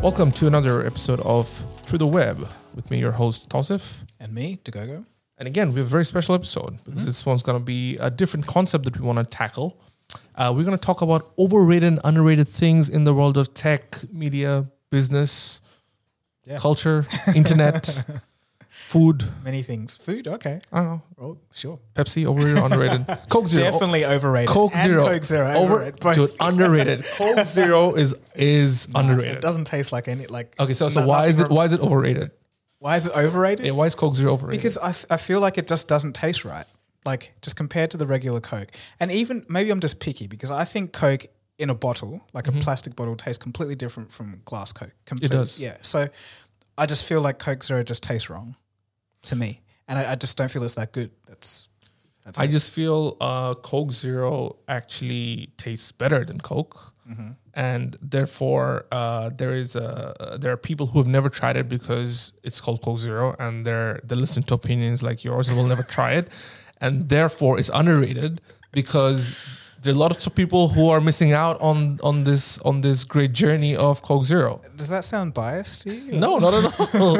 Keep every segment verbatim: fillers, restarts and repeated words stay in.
Welcome to another episode of Through the Web with me, your host, Tausif. And me, Dagogo. And again, we have a very special episode because mm-hmm. this one's going to be a different concept that we want to tackle. Uh, we're going to talk about overrated and underrated things in the world of tech, media, business, yeah. culture, internet, food. Many things. Food, okay. I don't know. Oh, sure. Pepsi, overrated, underrated. Coke Zero. Definitely overrated. Coke and Zero. Coke Zero. Over, overrated. dude, underrated. Coke Zero is is nah, underrated. It doesn't taste like any, like. Okay, so, so why is it, why is it overrated? Why is it overrated? Yeah, why is Coke Zero overrated? Because I, f- I feel like it just doesn't taste right. Like, just compared to the regular Coke. And even, maybe I'm just picky because I think Coke in a bottle, like mm-hmm. a plastic bottle, tastes completely different from glass Coke. Completely, it does. Yeah. So I just feel like Coke Zero just tastes wrong to me. And I, I just don't feel it's that good. That's, that's I it. just feel uh, Coke Zero actually tastes better than Coke. Mm-hmm. And therefore, uh, there is a, there are people who have never tried it because it's called Coke Zero, and they're they listen to opinions like yours and will never try it, and therefore it's underrated because there are lots of people who are missing out on on this on this great journey of Coke Zero. Does that sound biased to you? No, not at all.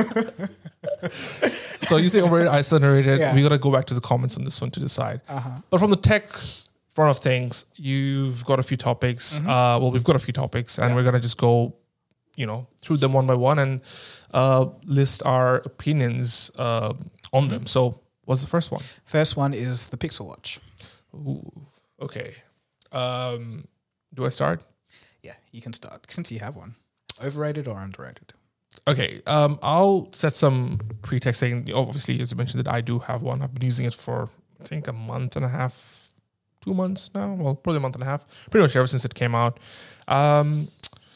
So you say overrated, I say underrated. Yeah. We got to go back to the comments on this one to decide. Uh-huh. But from the tech front of things, you've got a few topics. Mm-hmm. Uh, well, we've got a few topics, and yeah. we're gonna just go, you know, through them one by one and uh, list our opinions uh, on them. So, what's the first one? First one is the Pixel Watch. Ooh, okay. Um, do I start? Yeah, you can start since you have one. Overrated or underrated? Okay, um, I'll set some pretext saying, obviously, as you mentioned, that I do have one. I've been using it for, I think, a month and a half, two months now. Well, probably a month and a half. Pretty much ever since it came out. Um,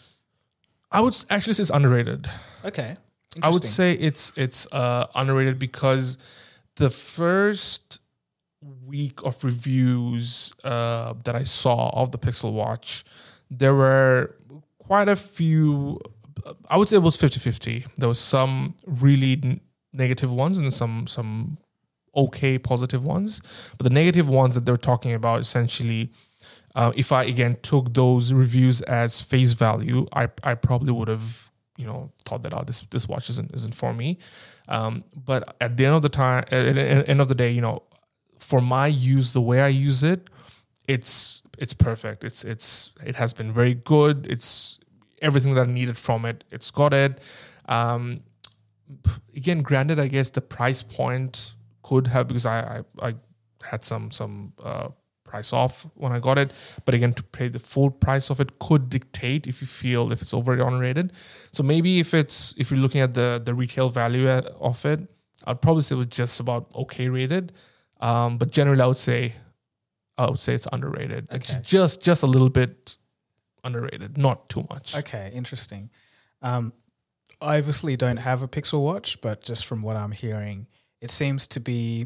I would actually say it's underrated. Okay, I would say it's it's uh, underrated because the first week of reviews uh, that I saw of the Pixel Watch, there were quite a few. I would say it was fifty-fifty. There was some really n- negative ones and some some okay positive ones. But the negative ones that they were talking about, essentially, uh, if I, again, took those reviews as face value, I I probably would have, you know, thought that, oh, this, this watch isn't, isn't for me. Um, but at the end of the time, at the end of the day, you know, for my use, the way I use it, it's it's perfect. It's it's it has been very good. It's everything that I needed from it. It's got it. Um, again, granted, I guess the price point could have, because I I, I had some some uh, price off when I got it. But again, to pay the full price of it could dictate if you feel if it's overly underrated. So maybe if it's if you're looking at the the retail value of it, I'd probably say it was just about okay rated. Um, but generally, I would say I would say it's underrated. Okay. It's just just a little bit underrated, not too much. Okay, interesting. Um, I obviously don't have a Pixel Watch, but just from what I'm hearing, it seems to be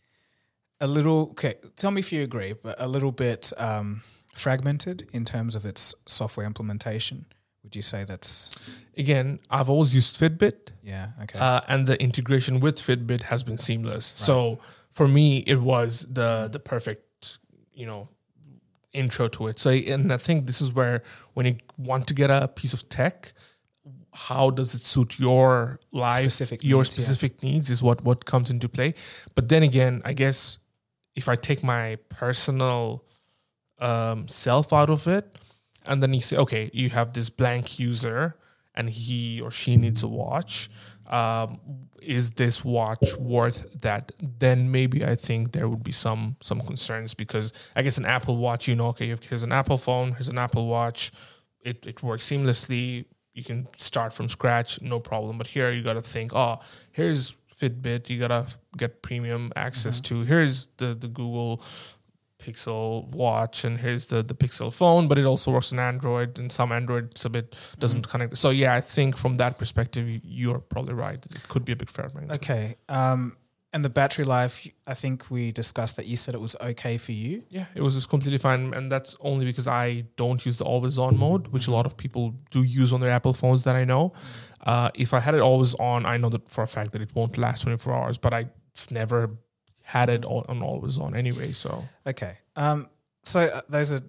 a little, okay, tell me if you agree, but a little bit um, fragmented in terms of its software implementation. Would you say that's... Again, I've always used Fitbit. Yeah, okay. Uh, and the integration with Fitbit has been seamless. Right. So for me, it was the the perfect, you know, intro to it. So, and I think this is where when you want to get a piece of tech, how does it suit your life, specific your needs, specific yeah. needs is what, what comes into play. But then again, I guess if I take my personal um, self out of it, and then you say, okay, you have this blank user and he or she needs a watch. Um, is this watch worth that? Then maybe I think there would be some some concerns, because I guess an Apple Watch, you know, okay, here's an Apple phone, here's an Apple Watch, it it works seamlessly. You can start from scratch, no problem. But here you got to think, oh, here's Fitbit, you got to get premium access mm-hmm. to. Here's the the Google Pixel Watch, and here's the the Pixel phone, but it also works on Android, and some Androids a bit doesn't mm-hmm. connect. So yeah, I think from that perspective, you're probably right. It could be a big fragment. Okay. Um, and the battery life, I think we discussed that you said it was okay for you. Yeah, it was just completely fine, and that's only because I don't use the always on mode, which a lot of people do use on their Apple phones that I know. Uh, if I had it always on, I know that for a fact that it won't last twenty-four hours, but I've never had it on always on anyway. So okay. Um, so uh, those are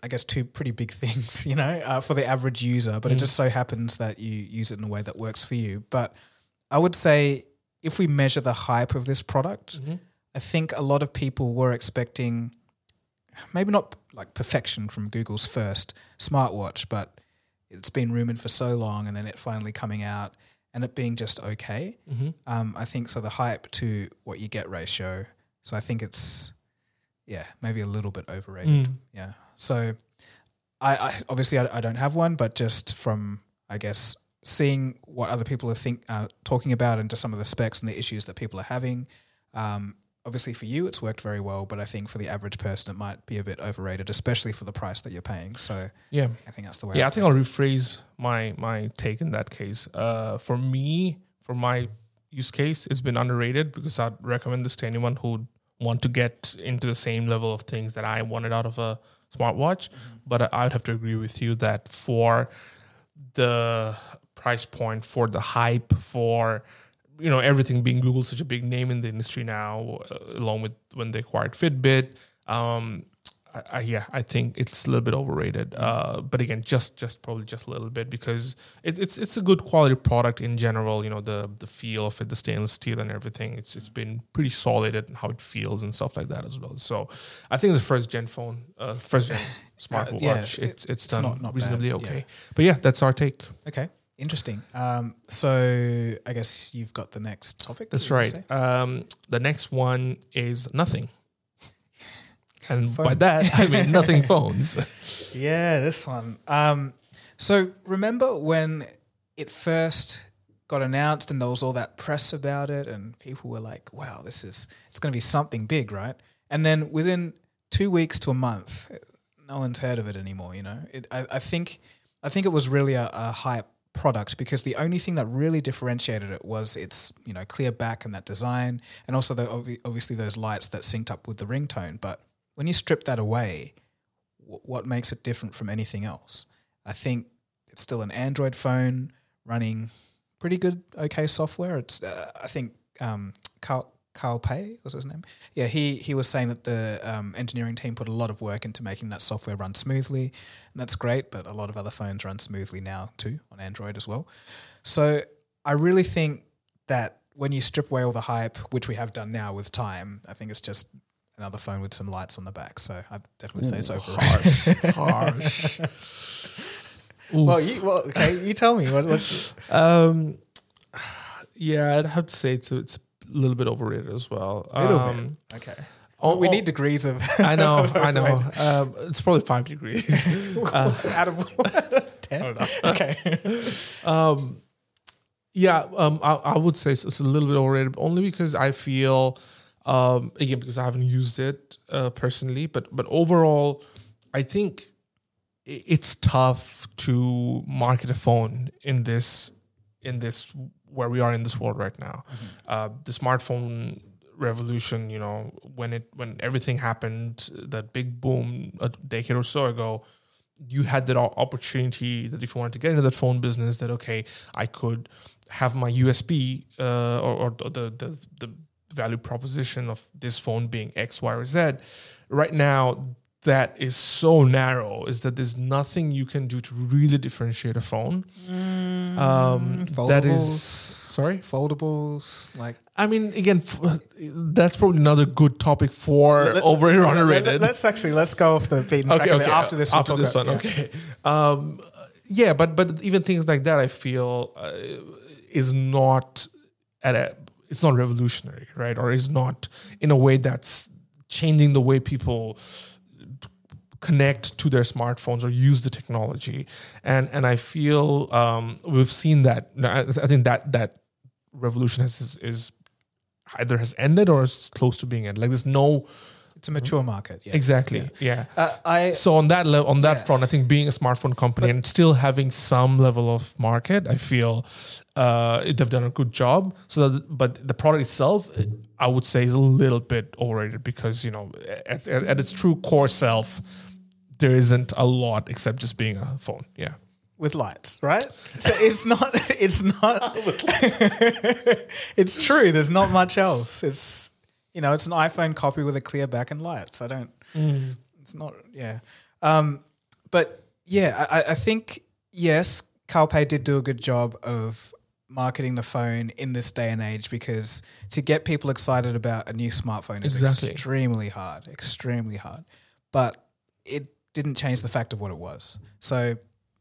I guess, two pretty big things, you know, uh, for the average user. But Mm. it just so happens that you use it in a way that works for you. But I would say if we measure the hype of this product, Mm-hmm. I think a lot of people were expecting maybe not like perfection from Google's first smartwatch, but it's been rumored for so long and then it finally coming out and it being just okay. Mm-hmm. Um, I think so the hype to what you get ratio. So I think it's, yeah, maybe a little bit overrated. Mm. Yeah. So I, I obviously I, I don't have one, but just from, I guess, seeing what other people are think uh, talking about and just some of the specs and the issues that people are having, um, obviously for you it's worked very well, but I think for the average person it might be a bit overrated, especially for the price that you're paying. So Yeah. I think that's the way. Yeah, I I'd think I'll rephrase my my take in that case. Uh, for me, for my use case, it's been underrated because I'd recommend this to anyone who want to get into the same level of things that I wanted out of a smartwatch. Mm-hmm. But I would have to agree with you that for the price point, for the hype, for you know everything being Google, such a big name in the industry now, uh, along with when they acquired Fitbit. Um, I, I, yeah, I think it's a little bit overrated. Uh, but again, just just probably just a little bit because it, it's it's a good quality product in general. You know, the the feel of it, the stainless steel and everything. It's it's been pretty solid at how it feels and stuff like that as well. So I think it's a first gen phone, uh, first gen smartwatch. Uh, yeah, it's it's, it's done not, not reasonably bad, okay. yeah. But yeah, that's our take. Okay. Interesting. Um, so I guess you've got the next topic. That's you wanna right. say? Um, the next one is nothing. And Phone. by that, I mean nothing phones. Yeah, this one. Um, so remember when it first got announced and there was all that press about it and people were like, wow, this is, it's going to be something big, right? And then within two weeks to a month, no one's heard of it anymore, you know? It, I, I think I think it was really a, a hype product because the only thing that really differentiated it was its, you know, clear back and that design and also the, obvi- obviously those lights that synced up with the ringtone. But when you strip that away, w- what makes it different from anything else? I think it's still an Android phone running pretty good, okay software. It's uh, I think um, Carl, Carl Pei was his name. Yeah, he he was saying that the um, engineering team put a lot of work into making that software run smoothly, and that's great. But a lot of other phones run smoothly now too on Android as well. So I really think that when you strip away all the hype, which we have done now with time, I think it's just another phone with some lights on the back. So I'd definitely say it's overrated. Harsh. Harsh. Well, you, well, okay, you tell me. What, what's Um, yeah, I'd have to say it's a, it's a little bit overrated as well. a little um, bit? Okay. Oh, we oh, need degrees of. I know, of I know. overrated. Um, it's probably five degrees. Uh, Out of ten. I don't know. Okay. Um, yeah, um, I, I would say it's, it's a little bit overrated, only because I feel, um, again, because I haven't used it uh, personally, but but overall, I think i- it's tough to market a phone in this in this where we are in this world right now. Mm-hmm. Uh, the smartphone revolution, you know, when it when everything happened, that big boom a decade or so ago, you had that o- opportunity that if you wanted to get into that phone business, that okay, I could have my U S P uh, or, or the, the the value proposition of this phone being X, Y, or Z. Right now, that is so narrow, is that there's nothing you can do to really differentiate a phone. Um, that is Foldables. sorry. Foldables, like I mean, again, f- that's probably another good topic for Let- overrated or let- underrated. let- Let's actually let's go off the beaten track. okay, a bit. okay. After this, we'll after talk this about- one, yeah. okay. Um, yeah, but but even things like that, I feel uh, is not at a. It's not revolutionary, right? Or is not in a way that's changing the way people connect to their smartphones or use the technology. And and I feel um, we've seen that. I I think that that revolution has is, is either has ended or is close to being ended. Like there's no It's a mature market. Yeah. exactly, yeah. Uh, I So on that level, on that Yeah. front, I think being a smartphone company and still having some level of market, I feel uh, they've done a good job. So, that, but the product itself, I would say, is a little bit overrated because you know, at, at, at its true core self, there isn't a lot except just being a phone. Yeah. with lights, right? So it's not. It's not. It's true. There's not much else. It's you know, it's an iPhone copy with a clear back and lights. I don't. It's not. Yeah. Um, but yeah, I, I think, yes, CarPay did do a good job of marketing the phone in this day and age, because to get people excited about a new smartphone is Exactly. extremely hard, extremely hard. But it didn't change the fact of what it was. So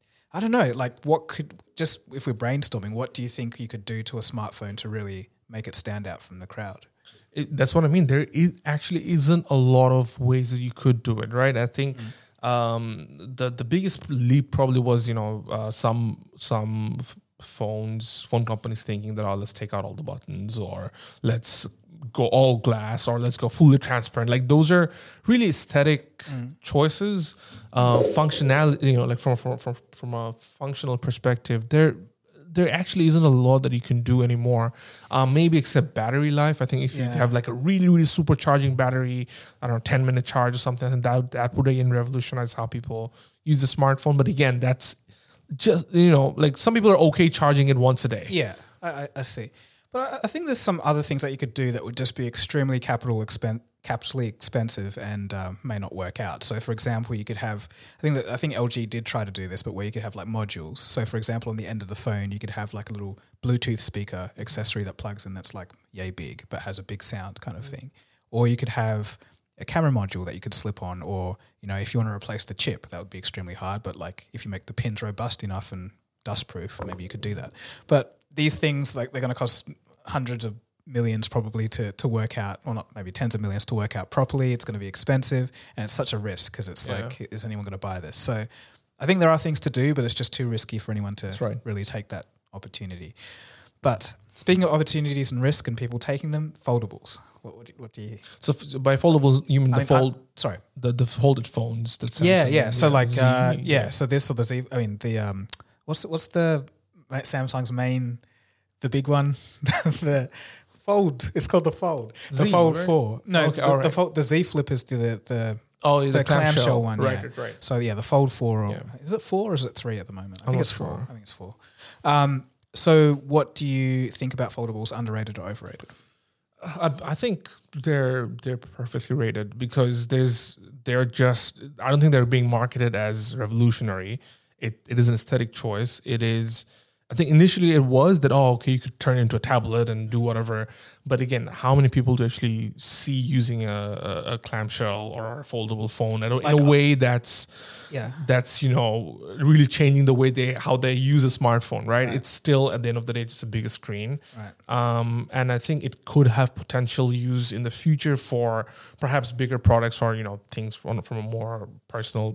I don't know, like what could, just if we're brainstorming, what do you think you could do to a smartphone to really make it stand out from the crowd? It, that's what I mean. There is actually isn't a lot of ways that you could do it, right? I think mm. um, the the biggest leap probably was, you know, uh, some some f- phones, phone companies thinking that, oh, let's take out all the buttons, or let's go all glass, or let's go fully transparent. Like those are really aesthetic mm. choices. Uh, functionality, you know, like from from from from a functional perspective, they're there actually isn't a lot that you can do anymore. Um, maybe except battery life. I think if yeah. you have like a really, really supercharging battery, I don't know, ten minute charge or something, and that that would again revolutionize how people use the smartphone. But again, that's just, you know, like some people are okay charging it once a day. Yeah, I, I see. But I, I think there's some other things that you could do that would just be extremely capital expen- capitally expensive and um, may not work out. So, for example, you could have, I think that I think L G did try to do this, but where you could have like modules. So, for example, on the end of the phone, you could have like a little Bluetooth speaker accessory that plugs in that's like yay big, but has a big sound kind of thing. Or you could have a camera module that you could slip on, or, you know, if you want to replace the chip, that would be extremely hard. But like if you make the pins robust enough and dust proof, maybe you could do that. But these things, like, they're going to cost hundreds of millions probably to to work out, or not, maybe tens of millions to work out properly. It's going to be expensive, and it's such a risk because it's yeah. like, is anyone going to buy this? So I think there are things to do, but it's just too risky for anyone to right. really take that opportunity. But speaking of opportunities and risk and people taking them, foldables. What, what, do, what do you? So f- by foldables, you mean I the mean, fold? I, sorry, the the folded phones. That yeah, yeah. So yeah, like, Z, uh, yeah. yeah. So this or the Z. I mean, the um, what's what's the Samsung's main, the big one, the Fold. It's called the Fold. The Z, Fold right? Four. No, okay, the, right. the Fold. The Z Flip is the the. Oh, the, the, the clamshell, clamshell one, right, yeah. right, right. So yeah, the Fold Four. Or, yeah. Is it four or is it three at the moment? I I'm think it's sure. four. I think it's four. Um, so what do you think about foldables? Underrated or overrated? I, I think they're they're perfectly rated, because there's they're just I don't think they're being marketed as revolutionary. It it is an aesthetic choice. It is. I think initially it was that, oh, okay, you could turn it into a tablet and do whatever. But again, how many people do actually see using a, a, a clamshell or a foldable phone in a, like in a way that's, yeah, that's, you know, really changing the way they, how they use a smartphone, right? right? It's still, at the end of the day, just a bigger screen. Right. Um, and I think it could have potential use in the future for perhaps bigger products, or, you know, things from, from a more personal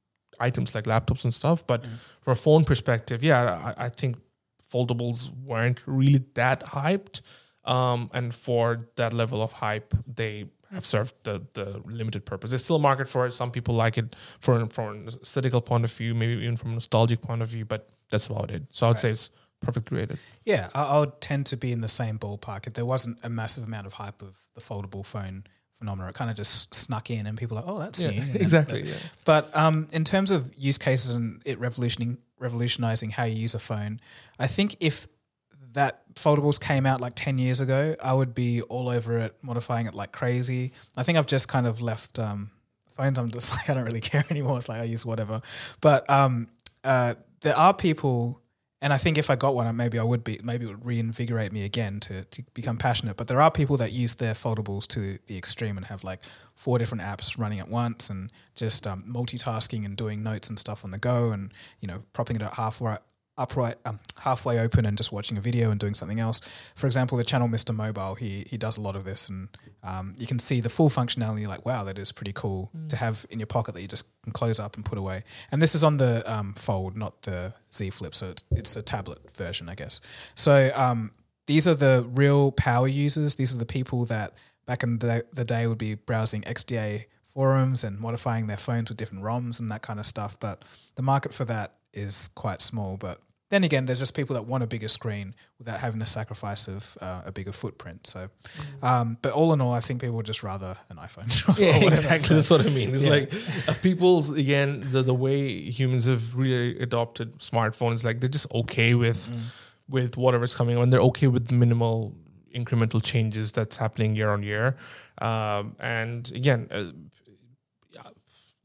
items like laptops and stuff. But mm. from a phone perspective, yeah, I, I think foldables weren't really that hyped. Um, and for that level of hype, they have served the, the limited purpose. There's still a market for it. Some people like it from, from an aesthetical point of view, maybe even from a nostalgic point of view, but that's about it. So I would right. say it's perfectly rated. Yeah, I, I would tend to be in the same ballpark. If there wasn't a massive amount of hype of the foldable phone phenomenon, it kind of just snuck in and people are like, oh, that's yeah, new. Exactly. But, yeah. but um, in terms of use cases and it revolutioning, revolutionizing how you use a phone, I think if that foldables came out like ten years ago, I would be all over it, modifying it like crazy. I think I've just kind of left um, phones. I'm just like, I don't really care anymore. It's like I use whatever. But um, uh, there are people, and I think if I got one, maybe I would be, maybe it would reinvigorate me again to, to become passionate. But there are people that use their foldables to the extreme and have like four different apps running at once and just um, multitasking and doing notes and stuff on the go, and, you know, propping it at halfway upright, um, halfway open and just watching a video and doing something else. For example, the channel Mister Mobile, he he does a lot of this, and um, you can see the full functionality. You're like, wow, that is pretty cool mm. to have in your pocket that you just can close up and put away. And this is on the um, Fold, not the Z Flip, so it's, it's a tablet version, I guess. So um, these are the real power users. These are the people that back in the day, the day would be browsing X D A forums and modifying their phones with different ROMs and that kind of stuff. But the market for that is quite small. But then again, there's just people that want a bigger screen without having the sacrifice of uh, a bigger footprint. So, mm. um, but all in all, I think people would just rather an iPhone. Yeah, exactly. So. That's what I mean. It's yeah. like uh, people's, again, the, the way humans have really adopted smartphones, like they're just okay with mm. with whatever's coming on. They're okay with minimal incremental changes that's happening year on year. Um, and again, uh,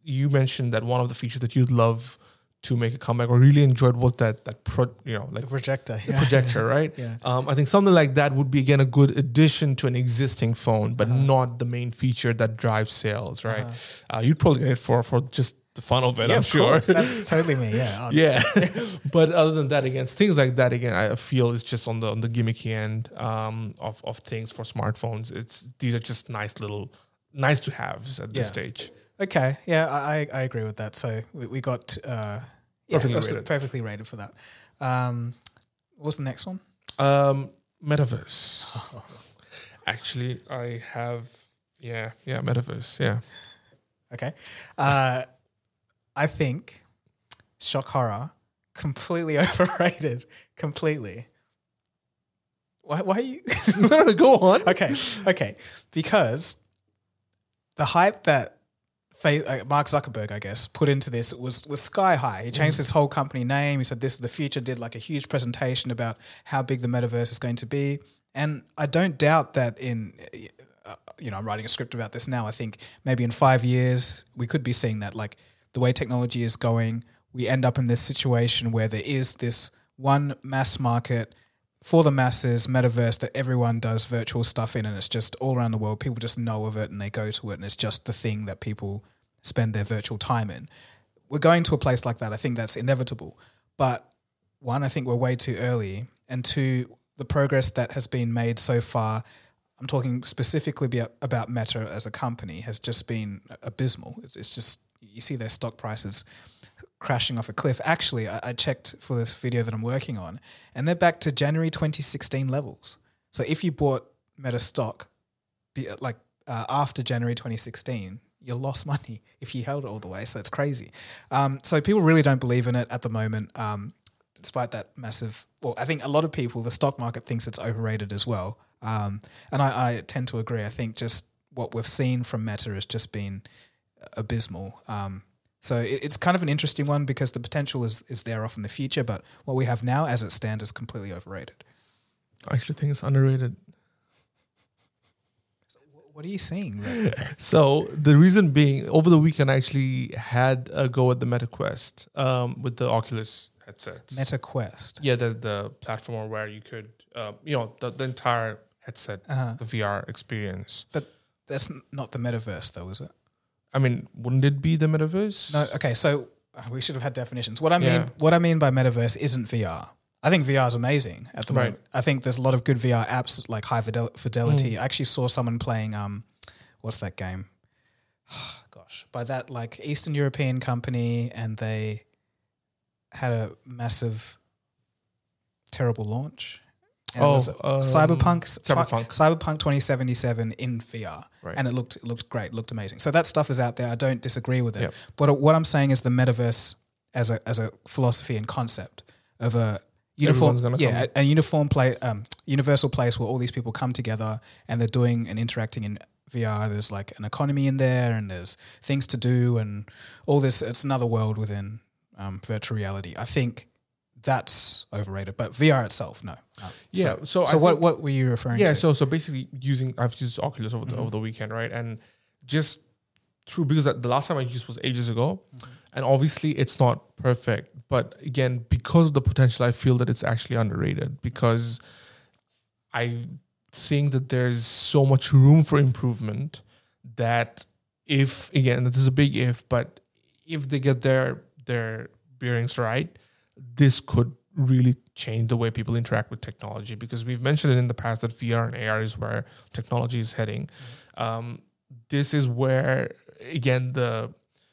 you mentioned that one of the features that you'd love to make a comeback or really enjoyed was that that pro, you know like the projector, the yeah. projector, right? Yeah. Um, I think something like that would be again a good addition to an existing phone, but Uh-huh. not the main feature that drives sales, right? Uh-huh. Uh, you'd probably get it for for just the fun of it, Yeah, I'm of sure. course. That's totally me. Yeah. yeah, but other than that, again, things like that again, I feel is just on the on the gimmicky end um, of of things for smartphones. It's these are just nice little nice to haves at this Yeah. stage. Okay. Yeah, I I agree with that. So we, we got uh, yeah, Perfectly it was rated. perfectly rated for that. Um, what was the next one? Um, Metaverse. Actually, I have yeah yeah Metaverse yeah. Okay. Uh, I think shock horror completely overrated. Completely. Why? Why are you? No, no, go on. okay. Okay. Because the hype that Fa- uh, Mark Zuckerberg, I guess, put into this was was sky high. He changed his whole company name. He said this is the future. Did like a huge presentation about how big the metaverse is going to be. And I don't doubt that in, uh, you know, I'm writing a script about this now. I think maybe in five years we could be seeing that. Like the way technology is going, we end up in this situation where there is this one mass market for the masses metaverse that everyone does virtual stuff in, and it's just all around the world. People just know of it and they go to it, and it's just the thing that people spend their virtual time in. We're going to a place like that. I think that's inevitable. But one, I think we're way too early, and two, the progress that has been made so far, I'm talking specifically be- about Meta as a company, has just been abysmal. It's, it's just, you see their stock prices crashing off a cliff. Actually, I, I checked for this video that I'm working on, and they're back to January twenty sixteen levels. So if you bought Meta stock be, like uh, after January twenty sixteen, you lost money if you held it all the way. So it's crazy. Um, so people really don't believe in it at the moment, um, despite that massive. Well, I think a lot of people, the stock market thinks it's overrated as well, um, and I, I tend to agree. I think just what we've seen from Meta has just been abysmal. Um, So it, it's kind of an interesting one because the potential is, is there off in the future, but what we have now as it stands is completely overrated. I actually think it's underrated. So what are you seeing there? So the reason being, over the weekend, I actually had a go at the Meta Quest um, with the Oculus headsets. Meta Quest. Yeah, the the platform where you could, uh, you know, the, the entire headset, Uh-huh. the V R experience. But that's n- not the metaverse though, is it? I mean, wouldn't it be the metaverse? No. Okay, so uh, we should have had definitions. What I mean, Yeah. what I mean by metaverse isn't V R. I think V R is amazing at the Right. moment. I think there's a lot of good V R apps like High Fidel- Fidelity. Mm. I actually saw someone playing, um, what's that game? Gosh, by that like Eastern European company, and they had a massive, terrible launch. And Oh, it was um, Cyberpunk, Cyberpunk. Cyberpunk twenty seventy-seven in V R, Right. and it looked it looked great, looked amazing. So that stuff is out there. I don't disagree with it. Yep. But what I'm saying is the metaverse as a as a philosophy and concept of a uniform, Everyone's gonna yeah, come. a, a uniform play, um, universal place where all these people come together and they're doing and interacting in V R. There's like an economy in there, and there's things to do, and all this. It's another world within um, virtual reality. I think that's overrated, but V R itself, no. no. Yeah, So, so I so what think- what were you referring Yeah, to? so so basically using I've used Oculus over the Mhm. over the weekend, right? And just through because the last time I used was ages ago, Mhm. and obviously it's not perfect, but again, because of the potential, I feel that it's actually underrated because I think that there's so much room for improvement that if again this is a big if, but if they get their their bearings right, this could really change the way people interact with technology, because we've mentioned it in the past that V R and A R is where technology is heading. Um, this is where, again, the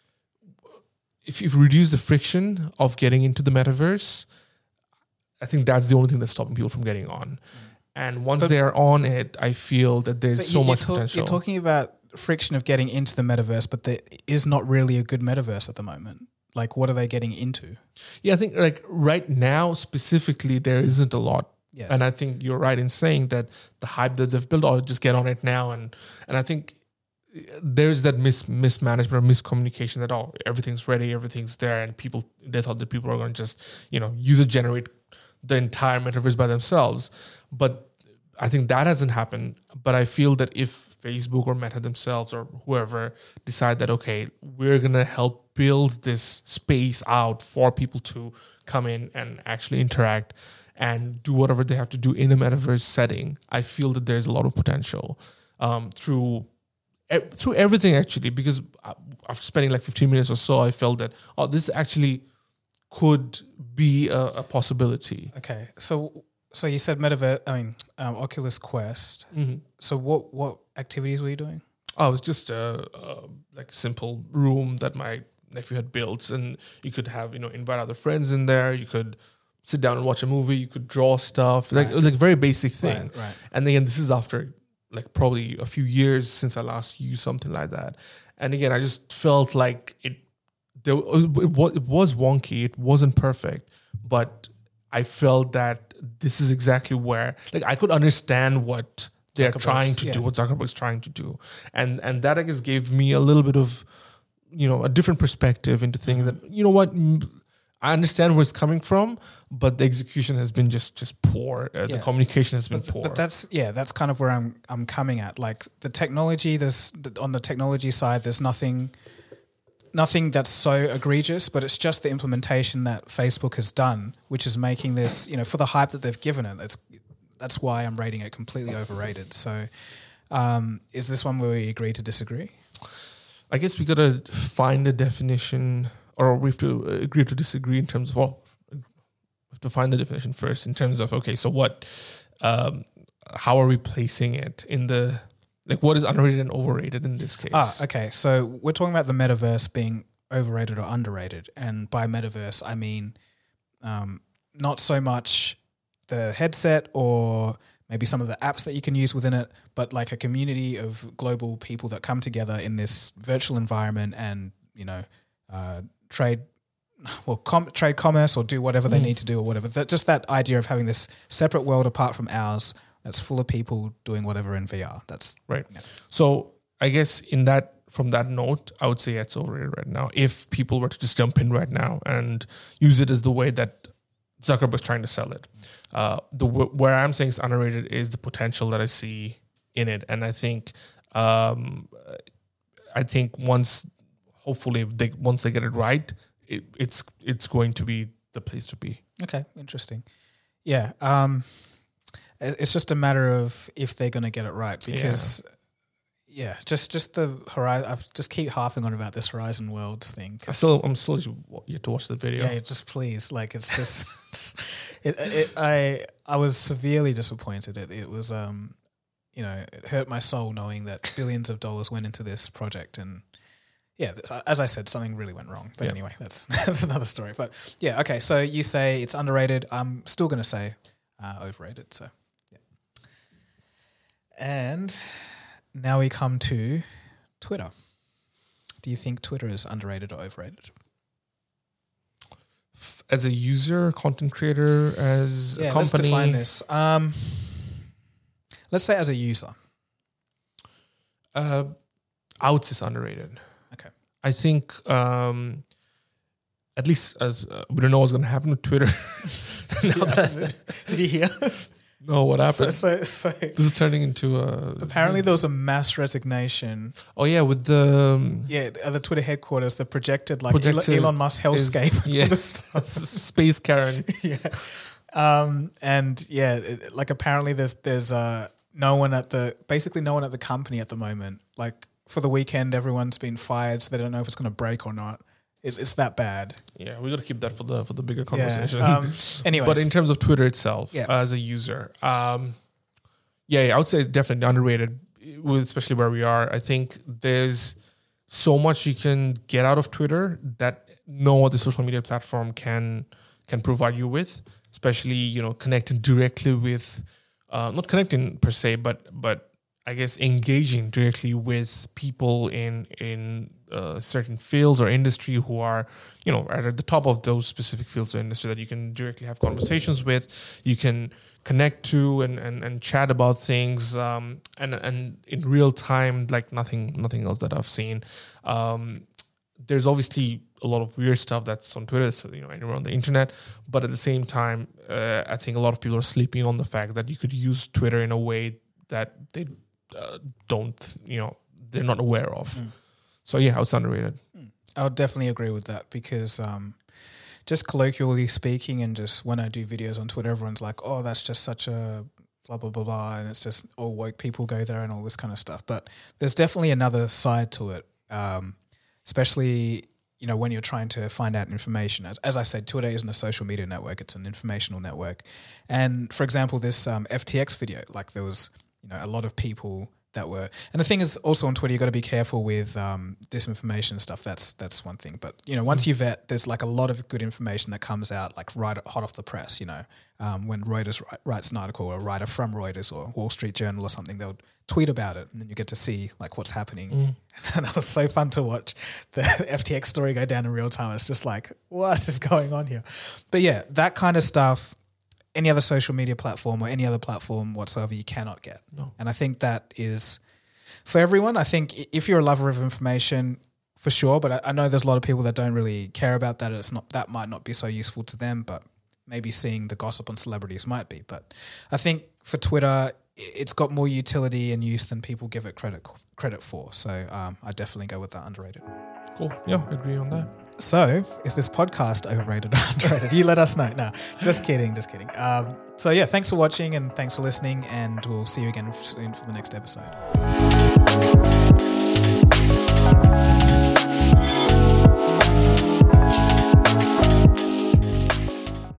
if you reduce the friction of getting into the metaverse, I think that's the only thing that's stopping people from getting on. And once But- they're on it, I feel that there's But so you- much you're talk- potential. You're talking about friction of getting into the metaverse, but there is not really a good metaverse at the moment. Like, what are they getting into? yeah, I think like right now specifically there isn't a lot. Yes. And I think you're right in saying that the hype that they've built, oh, just get on it now. And and I think there's that mis mismanagement or miscommunication that, oh, everything's ready, everything's there. And people, they thought that people are going to just, you know, user generate the entire metaverse by themselves. But I think that hasn't happened. But I feel that if Facebook or Meta themselves or whoever decide that, okay, we're going to help build this space out for people to come in and actually interact and do whatever they have to do in a metaverse setting, I feel that there's a lot of potential um, through e- through everything, actually, because after spending like fifteen minutes or so, I felt that, oh, this actually could be a, a possibility. Okay, so so you said metaverse, I mean, um, Oculus Quest. Mm-hmm. So what what activities were you doing? Oh, it was just a, a like simple room that my nephew had built, and you could have, you know, invite other friends in there. You could sit down and watch a movie. You could draw stuff, like Right. like very basic thing. Right, right. And again, this is after like probably a few years since I last used something like that. And again, I just felt like it. There, it was it was wonky. It wasn't perfect, but I felt that this is exactly where, like, I could understand what they're Zuckerberg's, trying to yeah. do, what Zuckerberg's trying to do, and and that I guess gave me a little bit of, you know, a different perspective into thinking that, you know what, mm, I understand where it's coming from, but the execution has been just just poor. Uh, The Yeah. communication has been But, poor. but that's yeah, that's kind of where I'm I'm coming at. Like the technology, there's on the technology side, there's nothing nothing that's so egregious, but it's just the implementation that Facebook has done, which is making this, you know, for the hype that they've given it. That's that's why I'm rating it completely overrated. So, um, is this one where we agree to disagree? I guess we gotta find a definition, or we have to agree to disagree in terms of, well, we have to find the definition first in terms of, okay, so what, um, how are we placing it in the, like, what is underrated and overrated in this case? Ah, okay. So we're talking about the metaverse being overrated or underrated, and by metaverse I mean um, not so much the headset or maybe some of the apps that you can use within it, but like a community of global people that come together in this virtual environment and, you know, uh, trade, well, com- trade commerce or do whatever they Mm. need to do or whatever. That, just that idea of having this separate world apart from ours that's full of people doing whatever in V R. That's Right. Yeah. So I guess in that, from that note, I would say it's overrated right now. If people were to just jump in right now and use it as the way that Zuckerberg's trying to sell it, uh, the where I'm saying it's underrated is the potential that I see in it, and I think, um, I think once, hopefully, they once they get it right, it, it's it's going to be the place to be. Okay, interesting. Yeah, um, it- it's just a matter of if they're going to get it right because, yeah, just just the horizon. I just keep harping on about this Horizon Worlds thing. I 'cause- still, I'm still yet to watch the video. yeah, just please, like it's just, it, it. I I was severely disappointed. It it was um, you know, it hurt my soul knowing that billions of dollars went into this project and. Yeah, th- as I said, something really went wrong. But Yeah. anyway, that's that's another story. But yeah, okay. So you say it's underrated. I'm still going to say uh, overrated. So yeah. And now we come to Twitter. Do you think Twitter is underrated or overrated? As a user, content creator, as Yeah, a company, let's define this. Um, let's say as a user. Uh, I would say it's underrated. Okay. I think, um, at least as uh, we don't know what's going to happen with Twitter. Now that- Did you hear? no, what so, happened? so, so This is turning into a. apparently there was a mass resignation. Oh yeah, with the um, Yeah, at the Twitter headquarters, the projected like Projected Elon Musk is- hellscape. yes, Space Karen. yeah. Um, and yeah, it, like apparently there's there's uh no one at the basically no one at the company at the moment. Like for the weekend, everyone's been fired, so they don't know if it's going to break or not. It's it's that bad. Yeah, we got to keep that for the for the bigger Yeah. conversation. Um, anyways, But in terms of Twitter itself, Yeah. as a user, um, yeah, yeah, I would say it's definitely underrated, with especially where we are. I think there's so much you can get out of Twitter that no other social media platform can can provide you with, especially, you know, connecting directly with, uh, not connecting per se, but but I guess engaging directly with people in in uh, certain fields or industry who are, you know, at the top of those specific fields or industry that you can directly have conversations with, you can connect to and and, and chat about things, um, and and in real time, like nothing nothing else that I've seen. Um, there's obviously a lot of weird stuff that's on Twitter, so, you know, anywhere on the internet. But at the same time, uh, I think a lot of people are sleeping on the fact that you could use Twitter in a way that they uh, don't, you know, they're not aware of. Mm. So yeah, it's underrated. Mm. I would definitely agree with that because um, just colloquially speaking, and just when I do videos on Twitter, everyone's like, "Oh, that's just such a blah blah blah blah," and it's just all woke people go there and all this kind of stuff. But there's definitely another side to it, um, especially, you know, when you're trying to find out information. As, as I said, Twitter isn't a social media network; it's an informational network. And for example, this um, F T X video, like there was, you know, a lot of people that were, and the thing is also on Twitter, you got to be careful with um, disinformation and stuff. That's that's one thing. But, you know, once you vet, there's like a lot of good information that comes out like right hot off the press, you know, um, when Reuters writes an article, or a writer from Reuters or Wall Street Journal or something, they'll tweet about it, and then you get to see like what's happening. Mm. And it was so fun to watch the F T X story go down in real time. It's just like, what is going on here? But yeah, that kind of stuff, any other social media platform or any other platform whatsoever, you cannot get. No. And I think that is for everyone. I think if you're a lover of information, for sure, but I, I know there's a lot of people that don't really care about that. It's not, that might not be so useful to them, but maybe seeing the gossip on celebrities might be. But I think for Twitter, it's got more utility and use than people give it credit credit for. So um, I definitely go with that, underrated. Cool. Yeah, I agree on that. So, is this podcast overrated or underrated? You let us know. No, just kidding, just kidding. Um, so, yeah, thanks for watching and thanks for listening, and we'll see you again soon for the next episode.